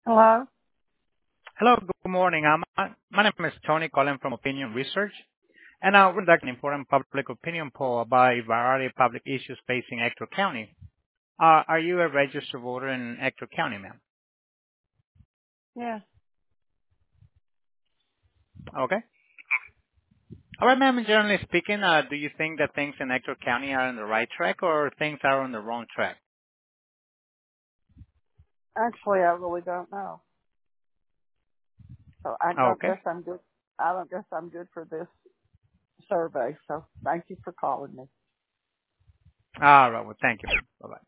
Hello? Hello, good morning. My name is Tony, calling from Opinion Research, and we're conducting an important public opinion poll about a variety of public issues facing Ector County. Are you a registered voter in Ector County, ma'am? Yeah. Okay. All right, ma'am. Generally speaking, do you think that things in Ector County are on the right track or things are on the wrong track? Actually, I really don't know. So I don't Okay. guess I'm good. I don't guess I'm good for this survey. So thank you for calling me. All right. Well, thank you, ma'am. Bye-bye.